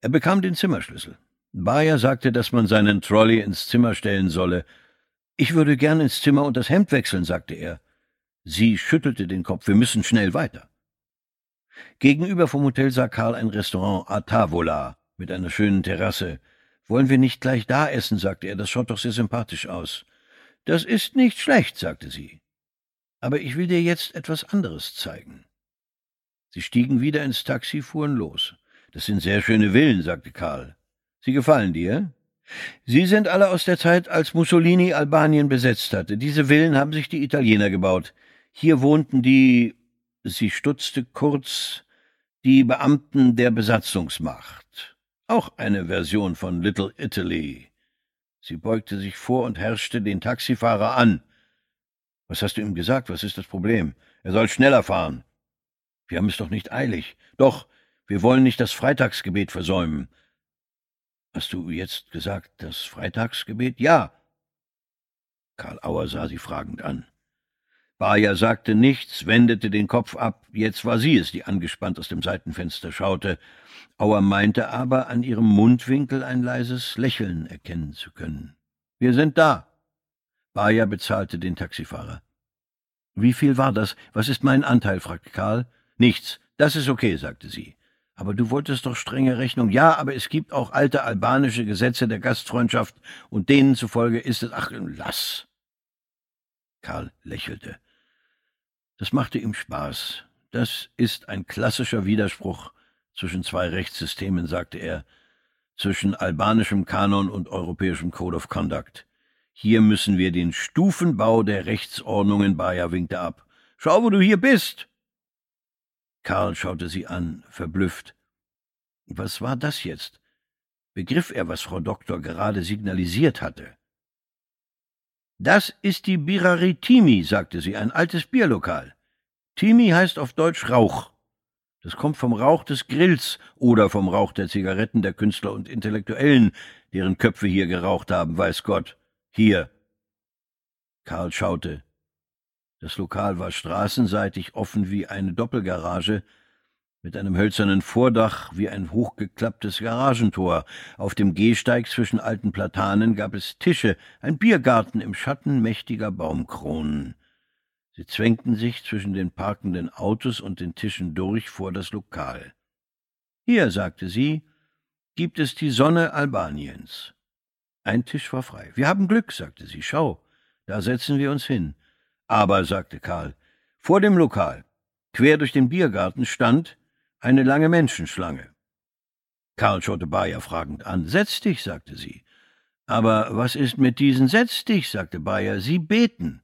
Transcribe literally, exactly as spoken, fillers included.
Er bekam den Zimmerschlüssel. Bayer sagte, dass man seinen Trolley ins Zimmer stellen solle. »Ich würde gern ins Zimmer und das Hemd wechseln«, sagte er. Sie schüttelte den Kopf. »Wir müssen schnell weiter.« Gegenüber vom Hotel sah Karl ein Restaurant à Tavola mit einer schönen Terrasse. »Wollen wir nicht gleich da essen?«, sagte er. »Das schaut doch sehr sympathisch aus.« »Das ist nicht schlecht«, sagte sie. »Aber ich will dir jetzt etwas anderes zeigen.« Sie stiegen wieder ins Taxi, fuhren los. »Das sind sehr schöne Villen«, sagte Karl. »Sie gefallen dir?« »Sie sind alle aus der Zeit, als Mussolini Albanien besetzt hatte. Diese Villen haben sich die Italiener gebaut. Hier wohnten die...« Sie stutzte kurz, »die Beamten der Besatzungsmacht. Auch eine Version von Little Italy.« Sie beugte sich vor und herrschte den Taxifahrer an. »Was hast du ihm gesagt? Was ist das Problem? Er soll schneller fahren.« »Wir haben es doch nicht eilig.« »Doch, wir wollen nicht das Freitagsgebet versäumen.« »Hast du jetzt gesagt, das Freitagsgebet?« »Ja.« Karl Auer sah sie fragend an. Bayer sagte nichts, wendete den Kopf ab. Jetzt war sie es, die angespannt aus dem Seitenfenster schaute. Auer meinte aber, an ihrem Mundwinkel ein leises Lächeln erkennen zu können. »Wir sind da.« Bayer bezahlte den Taxifahrer. »Wie viel war das? Was ist mein Anteil?« fragte Karl. »Nichts. Das ist okay«, sagte sie. »Aber du wolltest doch strenge Rechnung.« »Ja, aber es gibt auch alte albanische Gesetze der Gastfreundschaft, und denen zufolge ist es...« »Ach, lass!« Karl lächelte. Das machte ihm Spaß. »Das ist ein klassischer Widerspruch zwischen zwei Rechtssystemen«, sagte er, »zwischen albanischem Kanon und europäischem Code of Conduct. Hier müssen wir den Stufenbau der Rechtsordnungen«, Bayer winkte ab. »Schau, wo du hier bist!« Karl schaute sie an, verblüfft. Was war das jetzt? Begriff er, was Frau Doktor gerade signalisiert hatte? »Das ist die Birari Timi«, sagte sie, »ein altes Bierlokal. Timi heißt auf Deutsch Rauch. Das kommt vom Rauch des Grills oder vom Rauch der Zigaretten der Künstler und Intellektuellen, deren Köpfe hier geraucht haben, weiß Gott. Hier.« Karl schaute. Das Lokal war straßenseitig offen wie eine Doppelgarage, mit einem hölzernen Vordach wie ein hochgeklapptes Garagentor. Auf dem Gehsteig zwischen alten Platanen gab es Tische, ein Biergarten im Schatten mächtiger Baumkronen. Sie zwängten sich zwischen den parkenden Autos und den Tischen durch vor das Lokal. »Hier«, sagte sie, »gibt es die Sonne Albaniens.« Ein Tisch war frei. »Wir haben Glück«, sagte sie, »schau, da setzen wir uns hin.« »Aber«, sagte Karl, »vor dem Lokal, quer durch den Biergarten, stand eine lange Menschenschlange.« Karl schaute Bayer fragend an. »Setz dich«, sagte sie. »Aber was ist mit diesen »Setz dich«, sagte Bayer, »Sie beten.«